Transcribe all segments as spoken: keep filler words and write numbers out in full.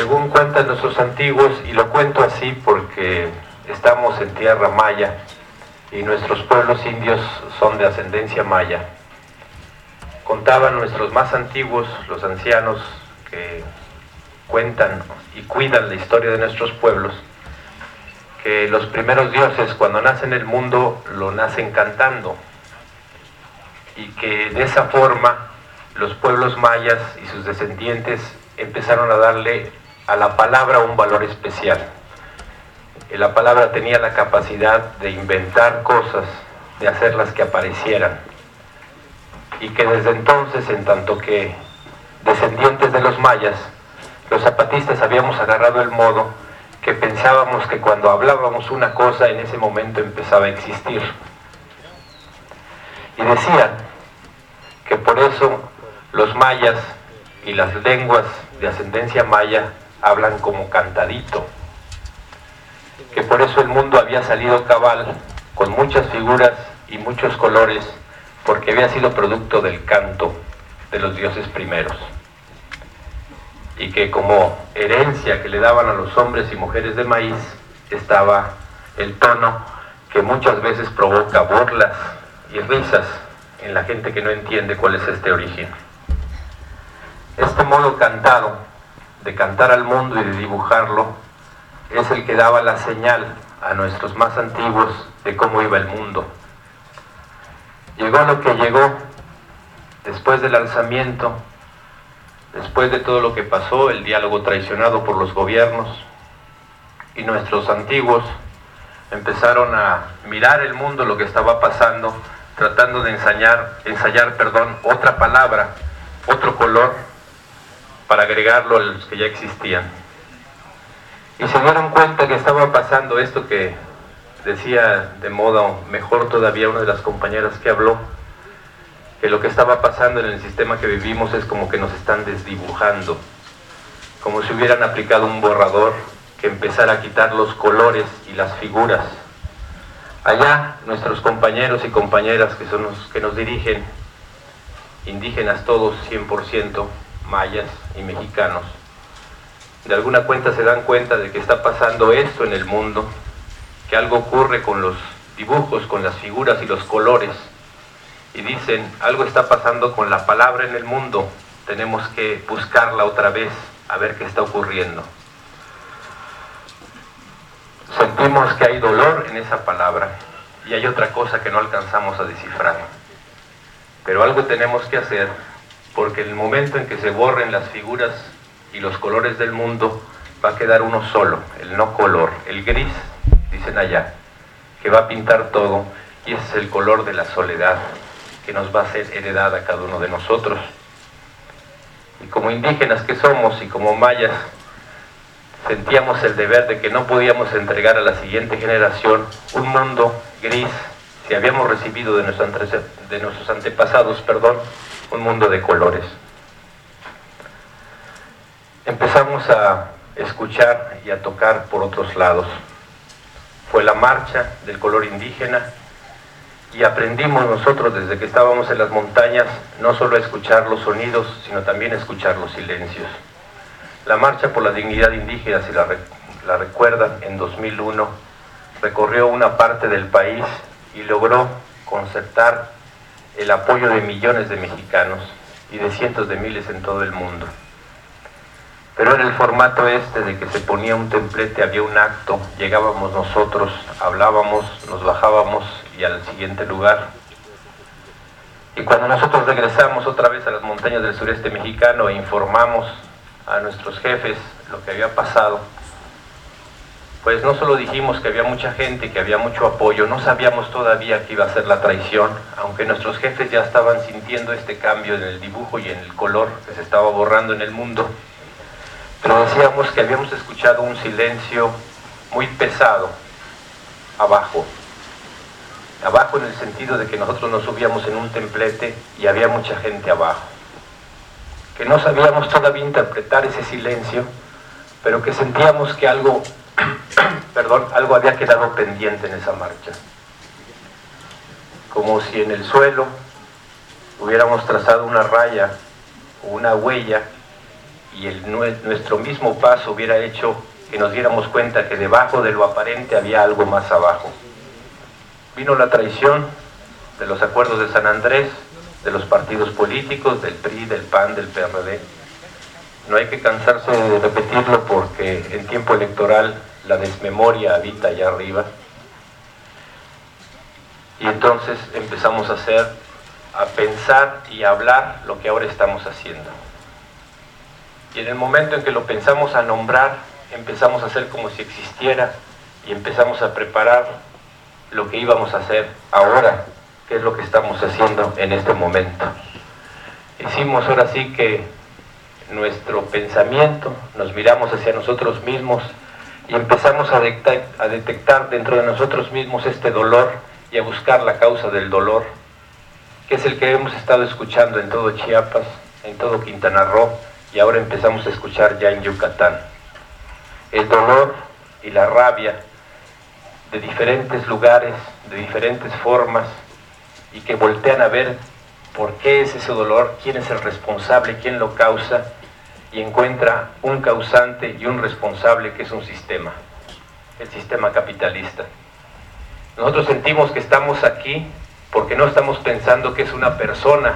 Según cuentan nuestros antiguos, y lo cuento así porque estamos en tierra maya y nuestros pueblos indios son de ascendencia maya, contaban nuestros más antiguos, los ancianos que cuentan y cuidan la historia de nuestros pueblos, que los primeros dioses cuando nacen en el mundo lo nacen cantando, y que de esa forma los pueblos mayas y sus descendientes empezaron a darle a la palabra un valor especial. La palabra tenía la capacidad de inventar cosas, de hacerlas que aparecieran, y que desde entonces, en tanto que descendientes de los mayas, los zapatistas habíamos agarrado el modo que pensábamos que cuando hablábamos una cosa, en ese momento empezaba a existir. Y decían que por eso los mayas y las lenguas de ascendencia maya hablan como cantadito, que por eso el mundo había salido cabal, con muchas figuras y muchos colores, porque había sido producto del canto de los dioses primeros, y que como herencia que le daban a los hombres y mujeres de maíz estaba el tono que muchas veces provoca burlas y risas en la gente que no entiende cuál es este origen. Este modo cantado de cantar al mundo y de dibujarlo es el que daba la señal a nuestros más antiguos de cómo iba el mundo. Llegó lo que llegó después del alzamiento, después de todo lo que pasó, el diálogo traicionado por los gobiernos, y nuestros antiguos empezaron a mirar el mundo, lo que estaba pasando, tratando de ensayar, ensayar perdón, otra palabra, otro color, para agregarlo a los que ya existían. Y se dieron cuenta que estaba pasando esto que decía de modo mejor todavía una de las compañeras que habló, que lo que estaba pasando en el sistema que vivimos es como que nos están desdibujando, como si hubieran aplicado un borrador que empezara a quitar los colores y las figuras. Allá nuestros compañeros y compañeras que son los que nos dirigen, indígenas todos, cien por ciento, mayas y mexicanos, de alguna cuenta se dan cuenta de que está pasando esto en el mundo, que algo ocurre con los dibujos, con las figuras y los colores, y dicen, algo está pasando con la palabra en el mundo, tenemos que buscarla otra vez, a ver qué está ocurriendo. Sentimos que hay dolor en esa palabra, y hay otra cosa que no alcanzamos a descifrar, pero algo tenemos que hacer, porque en el momento en que se borren las figuras y los colores del mundo, va a quedar uno solo, el no color, el gris, dicen allá, que va a pintar todo, y ese es el color de la soledad, que nos va a ser heredada a cada uno de nosotros. Y como indígenas que somos, y como mayas, sentíamos el deber de que no podíamos entregar a la siguiente generación un mundo gris, si habíamos recibido de nuestros, ante de nuestros antepasados, perdón, un mundo de colores. Empezamos a escuchar y a tocar por otros lados. Fue la marcha del color indígena, y aprendimos nosotros desde que estábamos en las montañas no solo a escuchar los sonidos, sino también a escuchar los silencios. La marcha por la dignidad indígena, si la, la recuerdan, en dos mil uno recorrió una parte del país y logró concertar el apoyo de millones de mexicanos y de cientos de miles en todo el mundo. Pero era el formato este de que se ponía un templete, había un acto, llegábamos nosotros, hablábamos, nos bajábamos y al siguiente lugar. Y cuando nosotros regresamos otra vez a las montañas del sureste mexicano e informamos a nuestros jefes lo que había pasado, pues no solo dijimos que había mucha gente, que había mucho apoyo, no sabíamos todavía que iba a ser la traición, aunque nuestros jefes ya estaban sintiendo este cambio en el dibujo y en el color que se estaba borrando en el mundo. Pero decíamos que habíamos escuchado un silencio muy pesado abajo. Abajo en el sentido de que nosotros nos subíamos en un templete y había mucha gente abajo. Que no sabíamos todavía interpretar ese silencio, pero que sentíamos que algo, perdón, algo había quedado pendiente en esa marcha. Como si en el suelo hubiéramos trazado una raya o una huella y el, nuestro mismo paso hubiera hecho que nos diéramos cuenta que debajo de lo aparente había algo más abajo. Vino la traición de los acuerdos de San Andrés, de los partidos políticos, del P R I, del P A N, del P R D. No hay que cansarse de repetirlo porque en tiempo electoral la desmemoria habita allá arriba. Y entonces empezamos a hacer, a pensar y a hablar lo que ahora estamos haciendo. Y en el momento en que lo pensamos a nombrar, empezamos a hacer como si existiera y empezamos a preparar lo que íbamos a hacer ahora, que es lo que estamos haciendo en este momento. Hicimos ahora sí que nuestro pensamiento, nos miramos hacia nosotros mismos y empezamos a detectar, a detectar dentro de nosotros mismos este dolor y a buscar la causa del dolor, que es el que hemos estado escuchando en todo Chiapas, en todo Quintana Roo, y ahora empezamos a escuchar ya en Yucatán. El dolor y la rabia de diferentes lugares, de diferentes formas, y que voltean a ver por qué es ese dolor, quién es el responsable, quién lo causa, y encuentra un causante y un responsable que es un sistema, el sistema capitalista. Nosotros sentimos que estamos aquí porque no estamos pensando que es una persona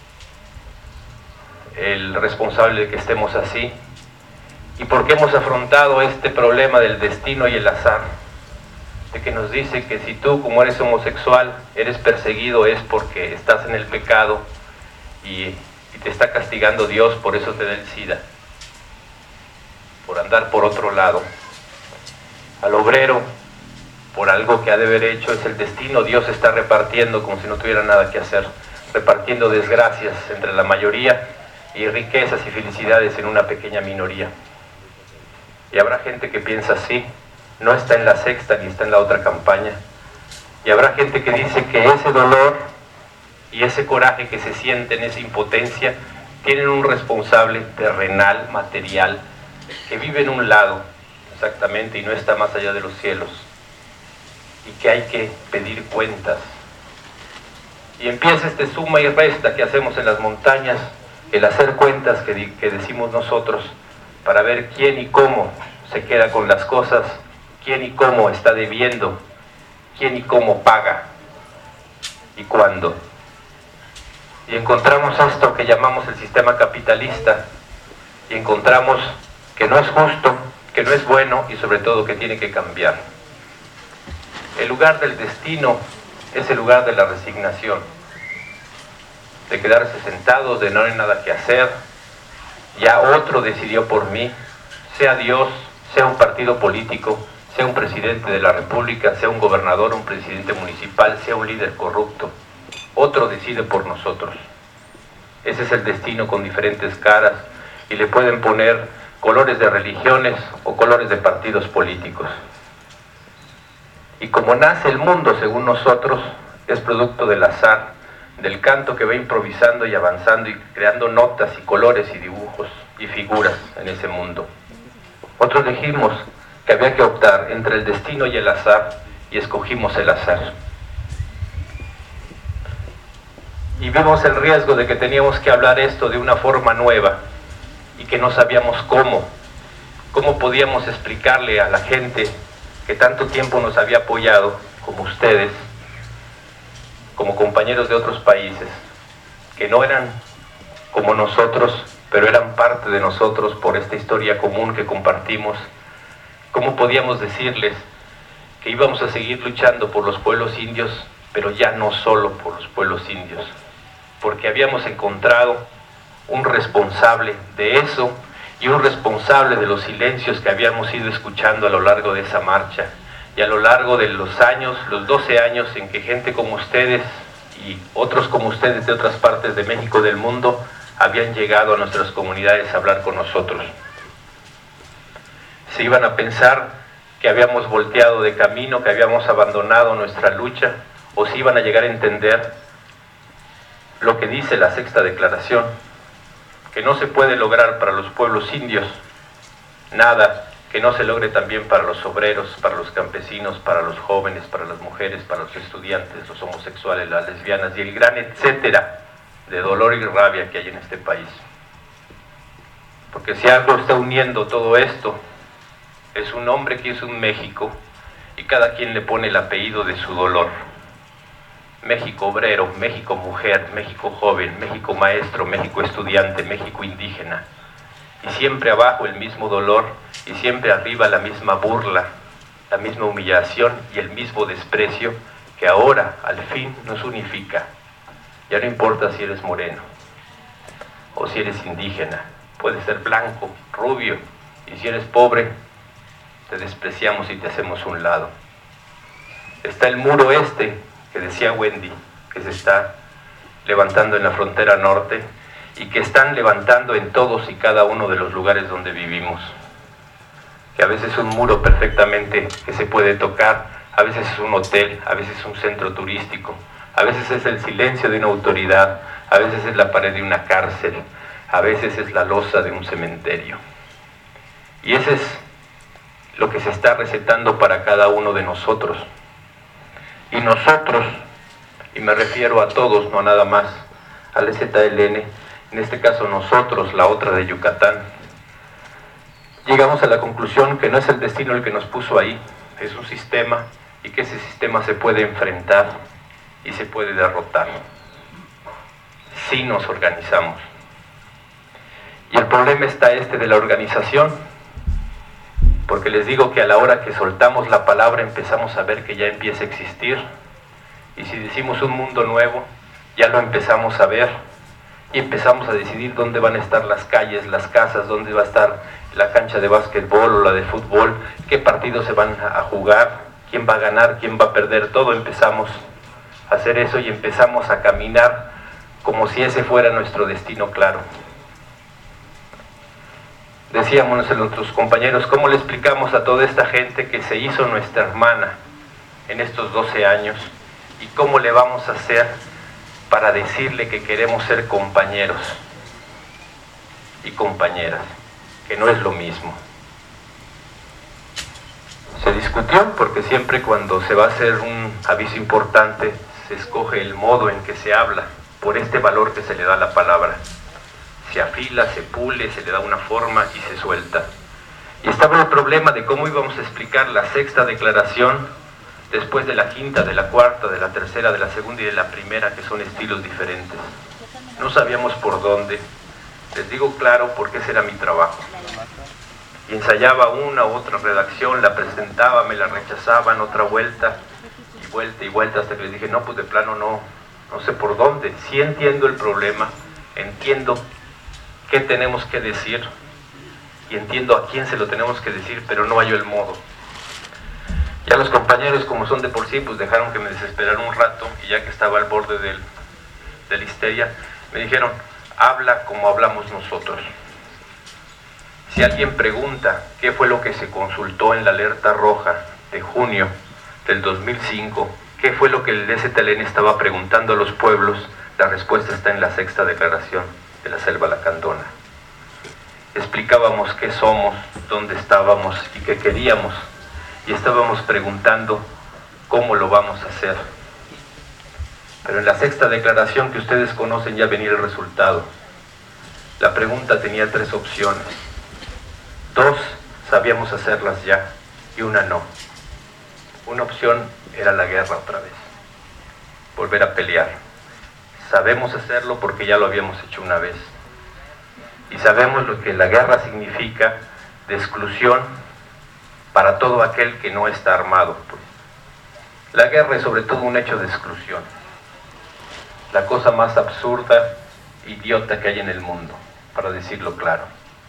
el responsable de que estemos así, y porque hemos afrontado este problema del destino y el azar, de que nos dice que si tú, como eres homosexual, eres perseguido es porque estás en el pecado y, y te está castigando Dios, por eso te da el SIDA, por andar por otro lado. Al obrero, por algo que ha de haber hecho, es el destino. Dios está repartiendo como si no tuviera nada que hacer, repartiendo desgracias entre la mayoría y riquezas y felicidades en una pequeña minoría. Y habrá gente que piensa así, no está en la sexta ni está en la otra campaña. Y habrá gente que dice que ese dolor y ese coraje que se siente en esa impotencia tienen un responsable terrenal, material, que vive en un lado, exactamente, y no está más allá de los cielos, y que hay que pedir cuentas. Y empieza este suma y resta que hacemos en las montañas, el hacer cuentas que, que decimos nosotros, para ver quién y cómo se queda con las cosas, quién y cómo está debiendo, quién y cómo paga, y cuándo. Y encontramos esto que llamamos el sistema capitalista, y encontramos que no es justo, que no es bueno, y sobre todo que tiene que cambiar. El lugar del destino es el lugar de la resignación, de quedarse sentados, de no hay nada que hacer, ya otro decidió por mí, sea Dios, sea un partido político, sea un presidente de la República, sea un gobernador, un presidente municipal, sea un líder corrupto, otro decide por nosotros. Ese es el destino con diferentes caras, y le pueden poner colores de religiones o colores de partidos políticos. Y como nace el mundo según nosotros, es producto del azar, del canto que va improvisando y avanzando y creando notas y colores y dibujos y figuras en ese mundo. Otros dijimos que había que optar entre el destino y el azar, y escogimos el azar. Y vimos el riesgo de que teníamos que hablar esto de una forma nueva, y que no sabíamos cómo, cómo podíamos explicarle a la gente que tanto tiempo nos había apoyado, como ustedes, como compañeros de otros países, que no eran como nosotros, pero eran parte de nosotros por esta historia común que compartimos. ¿Cómo podíamos decirles que íbamos a seguir luchando por los pueblos indios, pero ya no solo por los pueblos indios? Porque habíamos encontrado un responsable de eso y un responsable de los silencios que habíamos ido escuchando a lo largo de esa marcha y a lo largo de los años, los doce años en que gente como ustedes y otros como ustedes de otras partes de México, del mundo, habían llegado a nuestras comunidades a hablar con nosotros. Se iban a pensar que habíamos volteado de camino, que habíamos abandonado nuestra lucha, o se iban a llegar a entender lo que dice la sexta declaración, que no se puede lograr para los pueblos indios nada que no se logre también para los obreros, para los campesinos, para los jóvenes, para las mujeres, para los estudiantes, los homosexuales, las lesbianas y el gran etcétera de dolor y rabia que hay en este país. Porque si algo está uniendo todo esto, es un hombre que es un México, y cada quien le pone el apellido de su dolor. México obrero, México mujer, México joven, México maestro, México estudiante, México indígena. Y siempre abajo el mismo dolor, y siempre arriba la misma burla, la misma humillación y el mismo desprecio que ahora, al fin, nos unifica. Ya no importa si eres moreno o si eres indígena, puedes ser blanco, rubio, y si eres pobre, te despreciamos y te hacemos un lado. Está el muro este, que decía Wendy, que se está levantando en la frontera norte y que están levantando en todos y cada uno de los lugares donde vivimos. Que a veces es un muro perfectamente que se puede tocar, a veces es un hotel, a veces es un centro turístico, a veces es el silencio de una autoridad, a veces es la pared de una cárcel, a veces es la losa de un cementerio. Y ese es lo que se está recetando para cada uno de nosotros. Y nosotros, y me refiero a todos, no nada más al E Z L N, en este caso nosotros, la otra de Yucatán, llegamos a la conclusión que no es el destino el que nos puso ahí, es un sistema, y que ese sistema se puede enfrentar y se puede derrotar si nos organizamos. Y el problema está este de la organización, porque les digo que a la hora que soltamos la palabra empezamos a ver que ya empieza a existir, y si decimos un mundo nuevo, ya lo empezamos a ver, y empezamos a decidir dónde van a estar las calles, las casas, dónde va a estar la cancha de básquetbol o la de fútbol, qué partidos se van a jugar, quién va a ganar, quién va a perder, todo empezamos a hacer eso y empezamos a caminar como si ese fuera nuestro destino claro. Decíamos a nuestros compañeros, ¿cómo le explicamos a toda esta gente que se hizo nuestra hermana en estos doce años? ¿Y cómo le vamos a hacer para decirle que queremos ser compañeros y compañeras? Que no es lo mismo. Se discutió porque siempre cuando se va a hacer un aviso importante se escoge el modo en que se habla, por este valor que se le da a la palabra. Se afila, se pule, se le da una forma y se suelta. Y estaba el problema de cómo íbamos a explicar la sexta declaración después de la quinta, de la cuarta, de la tercera, de la segunda y de la primera, que son estilos diferentes. No sabíamos por dónde. Les digo claro porque ese era mi trabajo. Y ensayaba una u otra redacción, la presentaba, me la rechazaban, otra vuelta, y vuelta y vuelta, hasta que les dije, no, pues de plano no, no sé por dónde. Sí entiendo el problema, entiendo qué tenemos que decir y entiendo a quién se lo tenemos que decir, pero no hallo el modo. Ya los compañeros, como son de por sí, pues dejaron que me desesperara un rato, y ya que estaba al borde del, de la histeria, me dijeron, habla como hablamos nosotros. Si alguien pregunta qué fue lo que se consultó en la alerta roja de junio del dos mil cinco, qué fue lo que el E Z L N estaba preguntando a los pueblos, la respuesta está en la sexta declaración de la Selva Lacandona. Explicábamos qué somos, dónde estábamos y qué queríamos, y estábamos preguntando cómo lo vamos a hacer. Pero en la sexta declaración que ustedes conocen ya venía el resultado. La pregunta tenía tres opciones. Dos sabíamos hacerlas ya y una no. Una opción era la guerra otra vez, volver a pelear. Sabemos hacerlo porque ya lo habíamos hecho una vez. Y sabemos lo que la guerra significa de exclusión para todo aquel que no está armado. Pues. La guerra es sobre todo un hecho de exclusión. La cosa más absurda, idiota que hay en el mundo, para decirlo claro.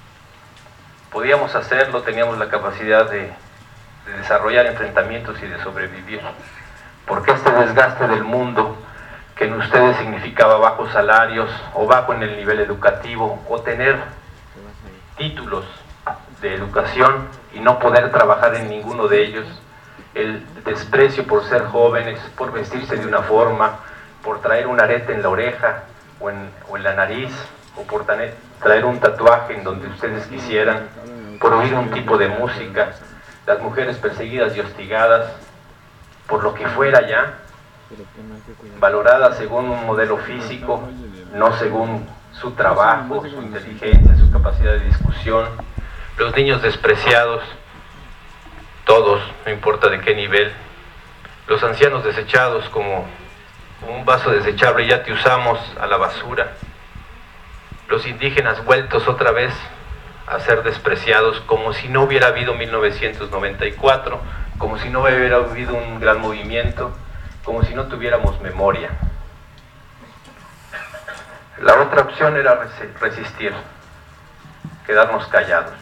Podíamos hacerlo, teníamos la capacidad de, de desarrollar enfrentamientos y de sobrevivir. Porque este desgaste del mundo que en ustedes significaba bajos salarios o bajo en el nivel educativo o tener títulos de educación y no poder trabajar en ninguno de ellos, el desprecio por ser jóvenes, por vestirse de una forma, por traer un arete en la oreja o en, o en la nariz, o por traer un tatuaje en donde ustedes quisieran, por oír un tipo de música, las mujeres perseguidas y hostigadas, por lo que fuera ya, valoradas según un modelo físico, no según su trabajo, su inteligencia, su capacidad de discusión, los niños despreciados, todos, no importa de qué nivel, los ancianos desechados como un vaso desechable, ya te usamos, a la basura, los indígenas vueltos otra vez a ser despreciados, como si no hubiera habido mil novecientos noventa y cuatro, como si no hubiera habido un gran movimiento, como si no tuviéramos memoria. La otra opción era resistir, quedarnos callados,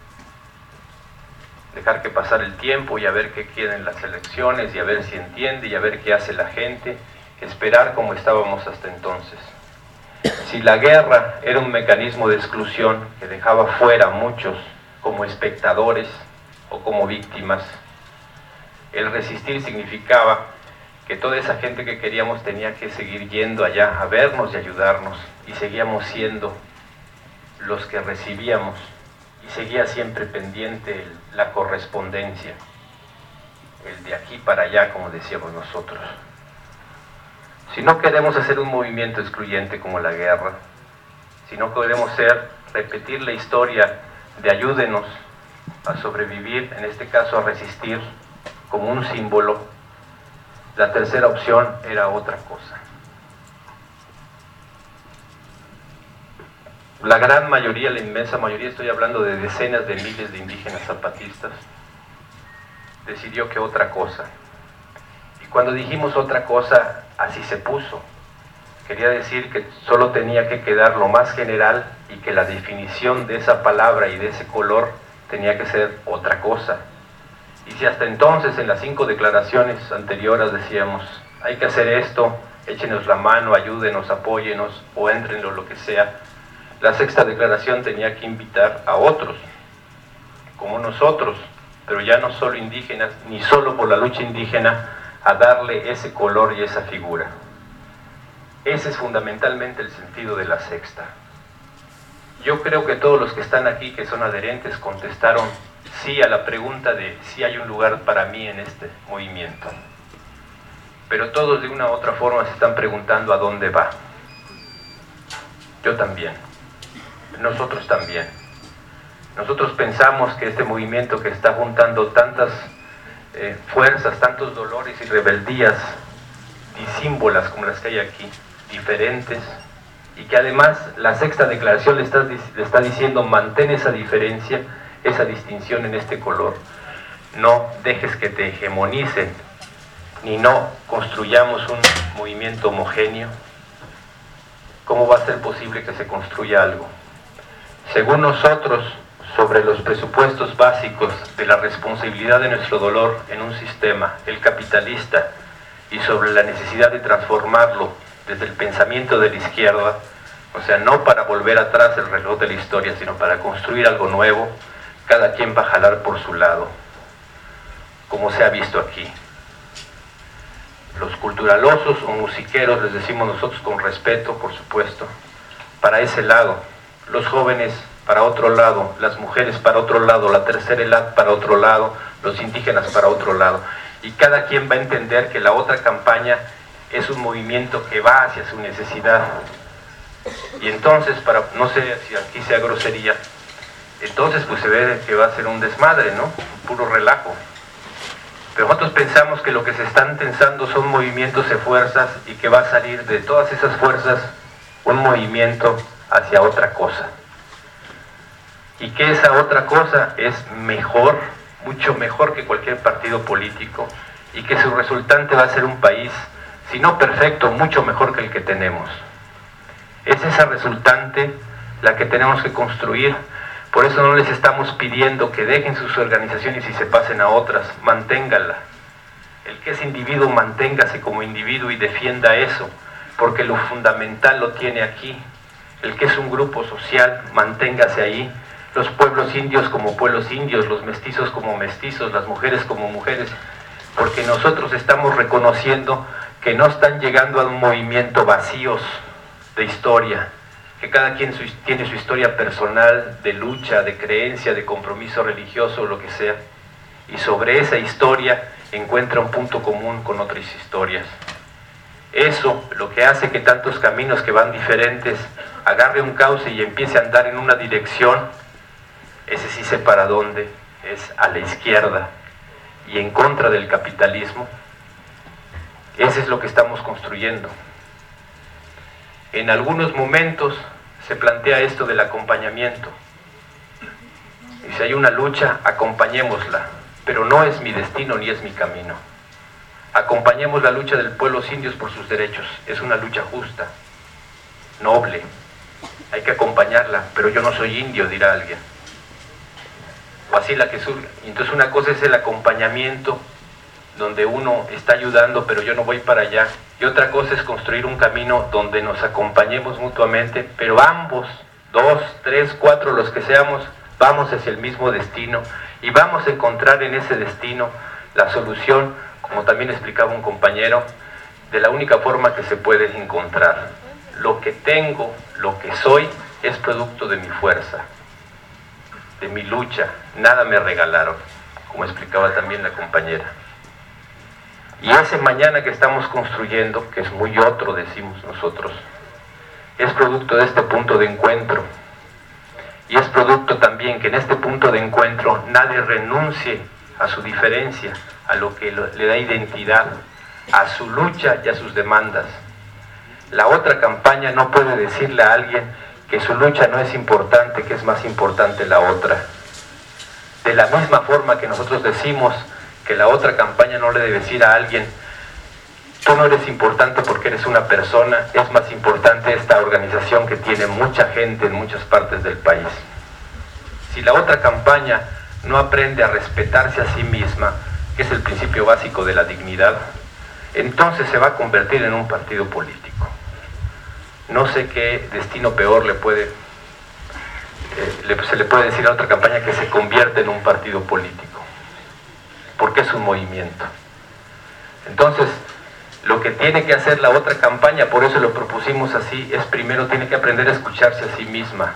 dejar que pasara el tiempo y a ver qué quieren las elecciones y a ver si entiende y a ver qué hace la gente, esperar como estábamos hasta entonces. Si la guerra era un mecanismo de exclusión que dejaba fuera a muchos como espectadores o como víctimas, el resistir significaba que toda esa gente que queríamos tenía que seguir yendo allá a vernos y ayudarnos, y seguíamos siendo los que recibíamos, y seguía siempre pendiente la correspondencia, el de aquí para allá, como decíamos nosotros. Si no queremos hacer un movimiento excluyente como la guerra, si no queremos ser, repetir la historia de ayúdenos a sobrevivir, en este caso a resistir, como un símbolo, la tercera opción era otra cosa. La gran mayoría, la inmensa mayoría, estoy hablando de decenas de miles de indígenas zapatistas, decidió que otra cosa. Y cuando dijimos otra cosa, así se puso. Quería decir que solo tenía que quedar lo más general y que la definición de esa palabra y de ese color tenía que ser otra cosa. Y si hasta entonces en las cinco declaraciones anteriores decíamos, hay que hacer esto, échenos la mano, ayúdenos, apóyenos o éntrenlo, lo que sea, la sexta declaración tenía que invitar a otros, como nosotros, pero ya no solo indígenas, ni solo por la lucha indígena, a darle ese color y esa figura. Ese es fundamentalmente el sentido de la sexta. Yo creo que todos los que están aquí, que son adherentes, contestaron sí a la pregunta de si hay un lugar para mí en este movimiento. Pero todos de una u otra forma se están preguntando a dónde va. Yo también. Nosotros también. Nosotros pensamos que este movimiento que está juntando tantas eh, fuerzas, tantos dolores y rebeldías disímbolas como las que hay aquí, diferentes, y que además la sexta declaración le está, le está diciendo mantén esa diferencia, esa distinción en este color, no dejes que te hegemonicen, ni no construyamos un movimiento homogéneo. ¿Cómo va a ser posible que se construya algo? Según nosotros, sobre los presupuestos básicos de la responsabilidad de nuestro dolor en un sistema, el capitalista, y sobre la necesidad de transformarlo desde el pensamiento de la izquierda, o sea, no para volver atrás el reloj de la historia, sino para construir algo nuevo, cada quien va a jalar por su lado, como se ha visto aquí. Los culturalosos o musiqueros, les decimos nosotros con respeto, por supuesto, para ese lado, los jóvenes para otro lado, las mujeres para otro lado, la tercera edad para otro lado, los indígenas para otro lado. Y cada quien va a entender que la otra campaña es un movimiento que va hacia su necesidad. Y entonces, para no sé si aquí sea grosería, entonces pues se ve que va a ser un desmadre, ¿no? Un puro relajo. Pero nosotros pensamos que lo que se están tensando son movimientos de fuerzas y que va a salir de todas esas fuerzas un movimiento hacia otra cosa. Y que esa otra cosa es mejor, mucho mejor que cualquier partido político, y que su resultante va a ser un país, si no perfecto, mucho mejor que el que tenemos. Es esa resultante la que tenemos que construir. Por eso no les estamos pidiendo que dejen sus organizaciones y se pasen a otras, manténganla. El que es individuo, manténgase como individuo y defienda eso, porque lo fundamental lo tiene aquí. El que es un grupo social, manténgase ahí. Los pueblos indios como pueblos indios, los mestizos como mestizos, las mujeres como mujeres, porque nosotros estamos reconociendo que no están llegando a un movimiento vacíos de historia, que cada quien su, tiene su historia personal de lucha, de creencia, de compromiso religioso, lo que sea, y sobre esa historia encuentra un punto común con otras historias. Eso, lo que hace que tantos caminos que van diferentes agarre un cauce y empiece a andar en una dirección, ese sí sé para dónde, es a la izquierda y en contra del capitalismo. Ese es lo que estamos construyendo. En algunos momentos se plantea esto del acompañamiento. Y si hay una lucha, acompañémosla, pero no es mi destino ni es mi camino. Acompañemos la lucha del pueblo indios por sus derechos. Es una lucha justa, noble. Hay que acompañarla, pero yo no soy indio, dirá alguien. O así la que surge. Entonces una cosa es el acompañamiento, donde uno está ayudando, pero yo no voy para allá. Y otra cosa es construir un camino donde nos acompañemos mutuamente, pero ambos, dos, tres, cuatro, los que seamos, vamos hacia el mismo destino y vamos a encontrar en ese destino la solución, como también explicaba un compañero, de la única forma que se puede encontrar. Lo que tengo, lo que soy, es producto de mi fuerza, de mi lucha. Nada me regalaron, como explicaba también la compañera. Y ese mañana que estamos construyendo, que es muy otro, decimos nosotros, es producto de este punto de encuentro. Y es producto también que en este punto de encuentro nadie renuncie a su diferencia, a lo que le da identidad, a su lucha y a sus demandas. La otra campaña no puede decirle a alguien que su lucha no es importante, que es más importante la otra. De la misma forma que nosotros decimos que la otra campaña no le debe decir a alguien, tú no eres importante porque eres una persona, es más importante esta organización que tiene mucha gente en muchas partes del país. Si la otra campaña no aprende a respetarse a sí misma, que es el principio básico de la dignidad, entonces se va a convertir en un partido político. No sé qué destino peor le puede, eh, le, se le puede decir a otra campaña que se convierte en un partido político, porque es un movimiento. Entonces, lo que tiene que hacer la otra campaña, por eso lo propusimos así, es primero tiene que aprender a escucharse a sí misma.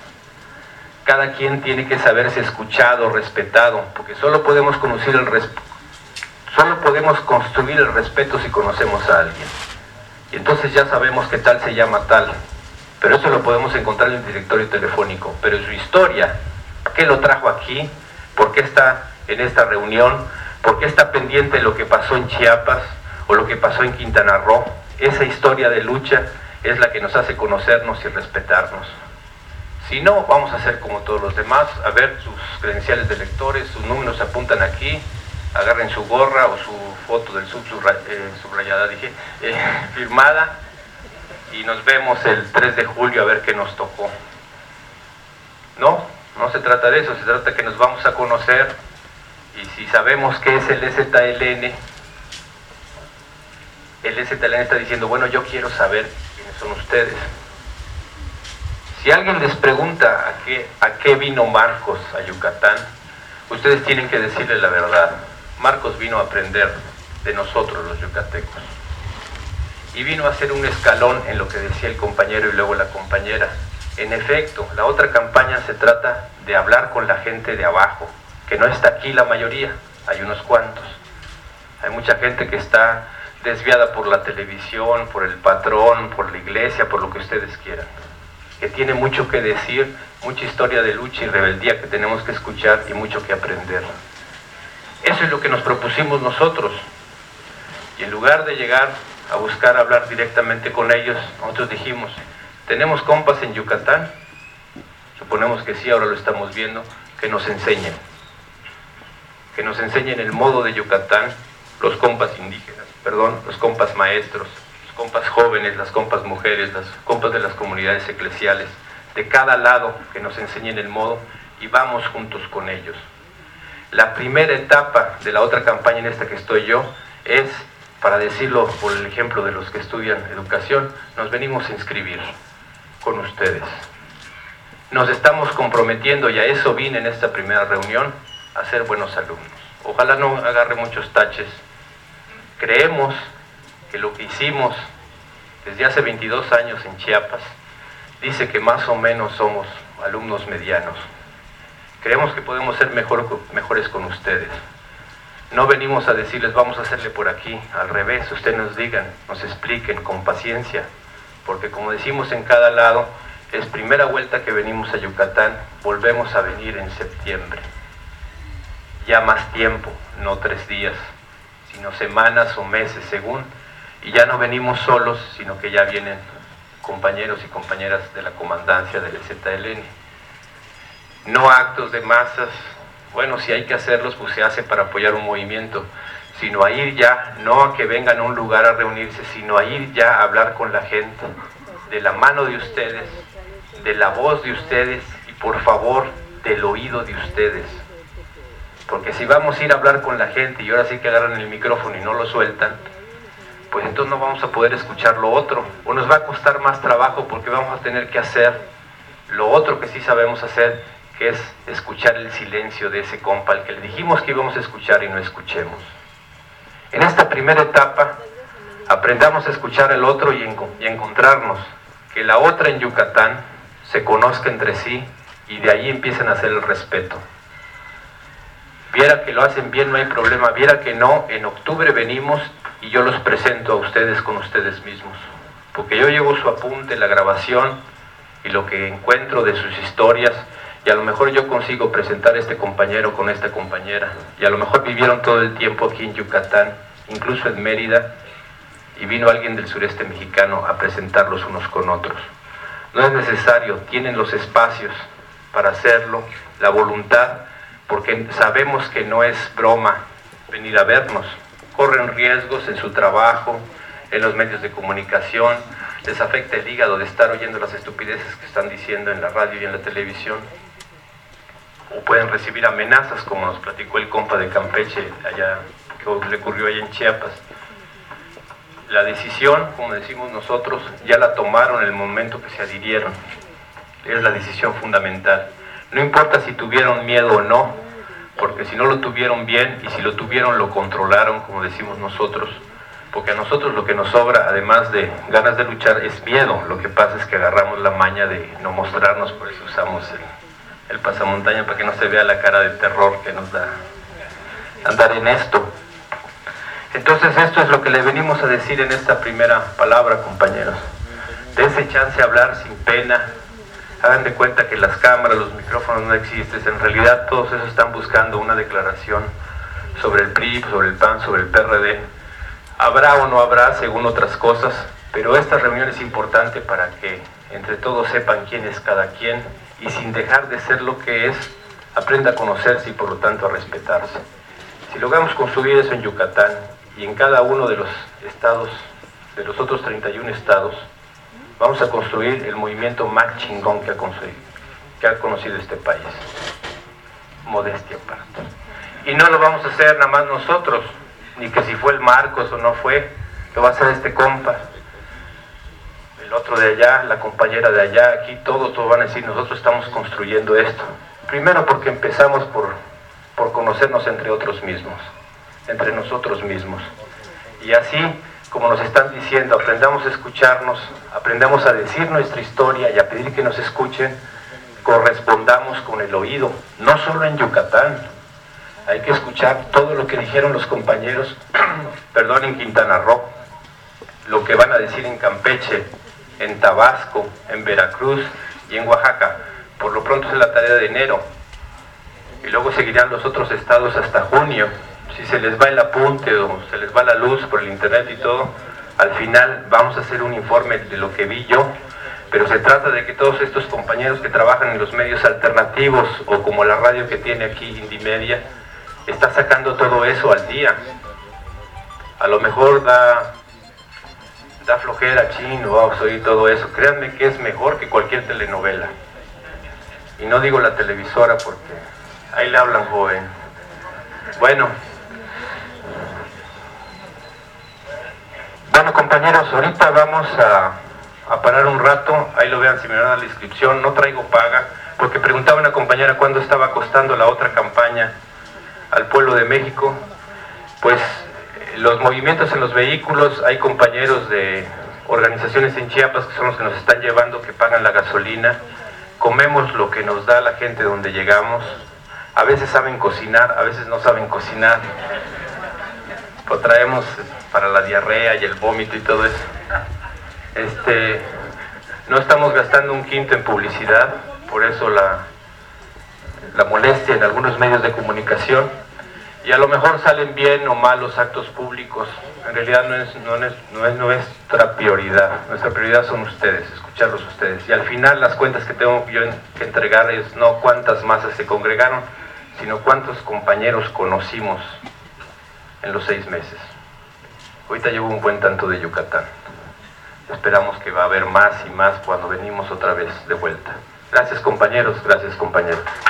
Cada quien tiene que saberse escuchado, respetado, porque solo podemos conocer el res- solo podemos construir el respeto si conocemos a alguien. Y entonces ya sabemos que tal se llama tal, pero eso lo podemos encontrar en el directorio telefónico. Pero su historia, ¿qué lo trajo aquí? ¿Por qué está en esta reunión? ¿Por qué está pendiente de lo que pasó en Chiapas o lo que pasó en Quintana Roo? Esa historia de lucha es la que nos hace conocernos y respetarnos. Si no, vamos a hacer como todos los demás, a ver sus credenciales de lectores, sus números se apuntan aquí, agarren su gorra o su foto del sub eh, subrayada, dije, eh, firmada, y nos vemos el tres de julio a ver qué nos tocó. No, no se trata de eso, se trata de que nos vamos a conocer, y si sabemos qué es el E Z L N, el E Z L N está diciendo, bueno, yo quiero saber quiénes son ustedes. Si alguien les pregunta a qué, a qué vino Marcos a Yucatán, ustedes tienen que decirle la verdad. Marcos vino a aprender de nosotros los yucatecos. Y vino a hacer un escalón en lo que decía el compañero y luego la compañera. En efecto, la otra campaña se trata de hablar con la gente de abajo, que no está aquí la mayoría, hay unos cuantos. Hay mucha gente que está desviada por la televisión, por el patrón, por la iglesia, por lo que ustedes quieran, que tiene mucho que decir, mucha historia de lucha y rebeldía que tenemos que escuchar y mucho que aprender. Eso es lo que nos propusimos nosotros. Y en lugar de llegar a buscar hablar directamente con ellos, nosotros dijimos, ¿tenemos compas en Yucatán? Suponemos que sí, ahora lo estamos viendo, que nos enseñen. Que nos enseñen el modo de Yucatán, los compas indígenas, perdón, los compas maestros, compas jóvenes, las compas mujeres, las compas de las comunidades eclesiales, de cada lado, que nos enseñen el modo y vamos juntos con ellos. La primera etapa de la otra campaña en esta que estoy yo es, para decirlo por el ejemplo de los que estudian educación, nos venimos a inscribir con ustedes. Nos estamos comprometiendo, y a eso vine en esta primera reunión, a ser buenos alumnos. Ojalá no agarre muchos taches. Creemos que lo que hicimos desde hace veintidós años en Chiapas dice que más o menos somos alumnos medianos. Creemos que podemos ser mejor, mejores con ustedes. No venimos a decirles vamos a hacerle por aquí, al revés, ustedes nos digan, nos expliquen con paciencia, porque como decimos en cada lado, es primera vuelta que venimos a Yucatán, volvemos a venir en septiembre. Ya más tiempo, no tres días, sino semanas o meses según, y ya no venimos solos, sino que ya vienen compañeros y compañeras de la comandancia del E Z L N. No actos de masas, bueno, si hay que hacerlos, pues se hace para apoyar un movimiento, sino a ir ya, no a que vengan a un lugar a reunirse, sino a ir ya a hablar con la gente, de la mano de ustedes, de la voz de ustedes y por favor del oído de ustedes. Porque si vamos a ir a hablar con la gente y ahora sí que agarran el micrófono y no lo sueltan, pues entonces no vamos a poder escuchar lo otro, o nos va a costar más trabajo porque vamos a tener que hacer lo otro que sí sabemos hacer, que es escuchar el silencio de ese compa al que le dijimos que íbamos a escuchar y no escuchemos. En esta primera etapa, aprendamos a escuchar el otro y, en, y encontrarnos, que la otra en Yucatán se conozca entre sí y de ahí empiecen a hacer el respeto. Viera que lo hacen bien, no hay problema, viera que no, en octubre venimos y yo los presento a ustedes con ustedes mismos, porque yo llevo su apunte, la grabación y lo que encuentro de sus historias, y a lo mejor yo consigo presentar a este compañero con esta compañera, y a lo mejor vivieron todo el tiempo aquí en Yucatán, incluso en Mérida, y vino alguien del sureste mexicano a presentarlos unos con otros. No es necesario, tienen los espacios para hacerlo, la voluntad, porque sabemos que no es broma venir a vernos. Corren riesgos en su trabajo, en los medios de comunicación, les afecta el hígado de estar oyendo las estupideces que están diciendo en la radio y en la televisión, o pueden recibir amenazas, como nos platicó el compa de Campeche, allá, que le ocurrió allá en Chiapas. La decisión, como decimos nosotros, ya la tomaron en el momento que se adhirieron, es la decisión fundamental. No importa si tuvieron miedo o no, porque si no lo tuvieron bien, y si lo tuvieron lo controlaron, como decimos nosotros, porque a nosotros lo que nos sobra, además de ganas de luchar, es miedo. Lo que pasa es que agarramos la maña de no mostrarnos, por eso usamos el, el pasamontaña, para que no se vea la cara de terror que nos da andar en esto. Entonces esto es lo que le venimos a decir en esta primera palabra, compañeros. Dense chance a hablar sin pena. Hagan de cuenta que las cámaras, los micrófonos no existen. En realidad todos esos están buscando una declaración sobre el P R I, sobre el P A N, sobre el P R D. Habrá o no habrá, según otras cosas, pero esta reunión es importante para que entre todos sepan quién es cada quien y sin dejar de ser lo que es, aprenda a conocerse y por lo tanto a respetarse. Si logramos construir eso en Yucatán y en cada uno de los estados, de los otros treinta y un estados, vamos a construir el movimiento más chingón que ha, que ha conocido este país. Modestia aparte. Y no lo vamos a hacer nada más nosotros, ni que si fue el Marcos o no fue, lo va a hacer este compa, el otro de allá, la compañera de allá, aquí todos, todos van a decir, nosotros estamos construyendo esto. Primero porque empezamos por, por conocernos entre otros mismos, entre nosotros mismos. Y así, como nos están diciendo, aprendamos a escucharnos, aprendamos a decir nuestra historia y a pedir que nos escuchen, correspondamos con el oído, no solo en Yucatán. Hay que escuchar todo lo que dijeron los compañeros, perdón, en Quintana Roo, lo que van a decir en Campeche, en Tabasco, en Veracruz y en Oaxaca. Por lo pronto es la tarea de enero. Y luego seguirán los otros estados hasta junio. Si se les va el apunte o se les va la luz por el internet y todo, al final vamos a hacer un informe de lo que vi yo. Pero se trata de que todos estos compañeros que trabajan en los medios alternativos o como la radio que tiene aquí Indimedia, está sacando todo eso al día. A lo mejor da, da flojera, chino, vamos a oír todo eso. Créanme que es mejor que cualquier telenovela. Y no digo la televisora porque ahí le hablan joven. Bueno. Bueno, compañeros, ahorita vamos a, a parar un rato. Ahí lo vean si me van a dar la inscripción. No traigo paga, porque preguntaba una compañera cuándo estaba costando la otra campaña al pueblo de México. Pues los movimientos en los vehículos, hay compañeros de organizaciones en Chiapas que son los que nos están llevando, que pagan la gasolina. Comemos lo que nos da la gente donde llegamos. A veces saben cocinar, a veces no saben cocinar. Lo traemos para la diarrea y el vómito y todo eso. Este, No estamos gastando un quinto en publicidad, por eso la, la molestia en algunos medios de comunicación, y a lo mejor salen bien o mal los actos públicos. En realidad no es, no es, no es nuestra prioridad, nuestra prioridad son ustedes, escucharlos ustedes, y al final las cuentas que tengo yo que entregar es no cuántas masas se congregaron, sino cuántos compañeros conocimos en los seis meses. Ahorita llevo un buen tanto de Yucatán. Esperamos que va a haber más y más cuando venimos otra vez de vuelta. Gracias compañeros, gracias compañeros.